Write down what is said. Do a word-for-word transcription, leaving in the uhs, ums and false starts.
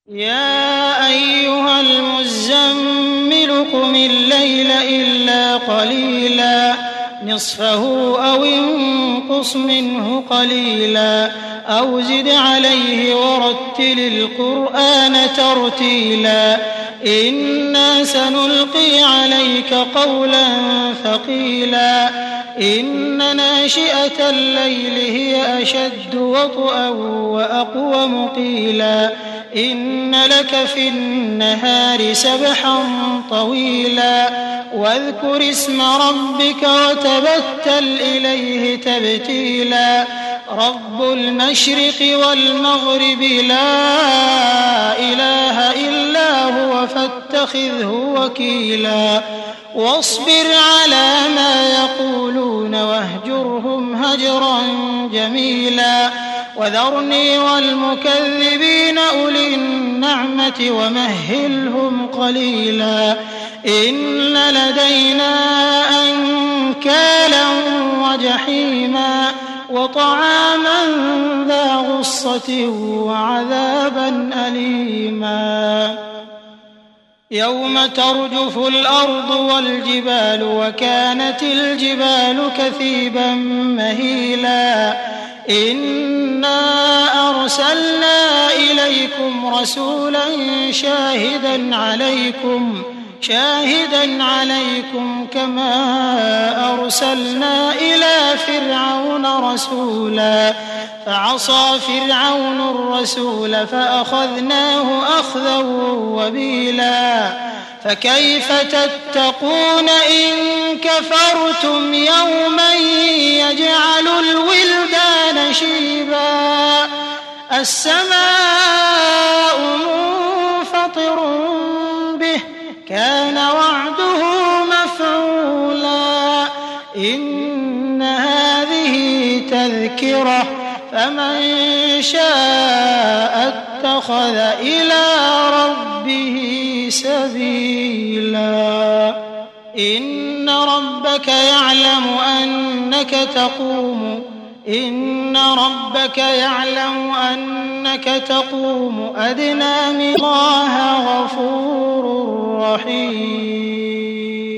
يا أيها المزمل قم الليل إلا قليلا نصفه أو انقص منه قليلا أو زد عليه ورتل القرآن ترتيلا إنا سنلقي عليك قولا ثقيلا إن ناشئة الليل هي أشد وطئا وأقوم قيلا إن لك في النهار سبحا طويلا واذكر اسم ربك وتبتل إليه تبتيلا رب المشرق والمغرب لا إله إلا هو فاتخذه وكيلا واصبر على ما يقولون واهجرهم هجرا جميلا وذرني والمكذبين أولي النعمة ومهلهم قليلا إن لدينا أنكالا وجحيما وطعاما ذا غصة وعذابا أليما يوم ترجف الأرض والجبال وكانت الجبال كثيبا مهيلا إنا أرسلنا إليكم رسولا شاهدا عليكم شاهدا عليكم كما أرسلنا إلى فرعون رسولا فعصى فرعون الرسول فأخذناه أخذا وبيلا فكيف تتقون إن كفرتم يوما يجعل الولدان شيبا السماء منفطر به كان وعده مفعولا إن هذه تذكرة فمن شاء اتخذ إلى ربه سبيلا إن ربك يعلم أنك تقوم إن ربك يعلم أنك تقوم أدنى من الله غفور رحيم